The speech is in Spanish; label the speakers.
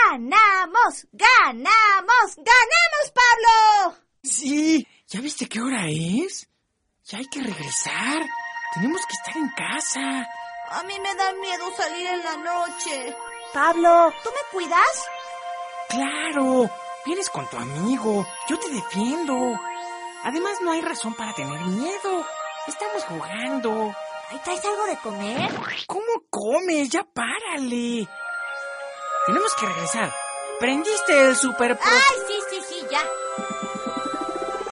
Speaker 1: ¡Ganamos! ¡Ganamos! ¡Ganamos, Pablo!
Speaker 2: Sí, ¿ya viste qué hora es? Ya hay que regresar. Tenemos que estar en casa.
Speaker 1: A mí me da miedo salir en la noche. Pablo, ¿tú me cuidas?
Speaker 2: ¡Claro! Vienes con tu amigo. Yo te defiendo. Además, no hay razón para tener miedo. Estamos jugando.
Speaker 1: ¿Ahí traes algo de comer?
Speaker 2: ¿Cómo comes? Ya párale. Tenemos que regresar. ¿Prendiste el super...
Speaker 1: ¡Ay, sí, ya!